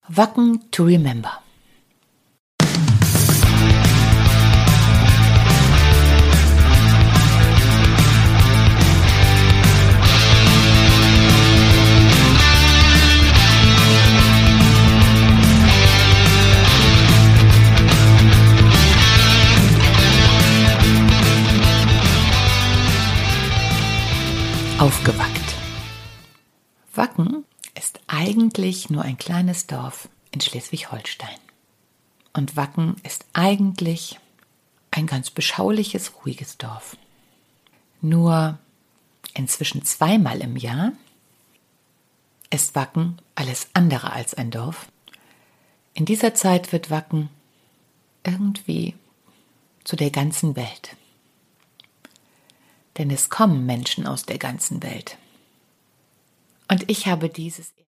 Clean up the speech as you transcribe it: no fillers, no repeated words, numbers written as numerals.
Wacken to remember. Aufgewackt. Wacken ist eigentlich nur ein kleines Dorf in Schleswig-Holstein. Und Wacken ist eigentlich ein ganz beschauliches, ruhiges Dorf. Nur inzwischen zweimal im Jahr ist Wacken alles andere als ein Dorf. In dieser Zeit wird Wacken irgendwie zu der ganzen Welt. Denn es kommen Menschen aus der ganzen Welt. Und ich habe dieses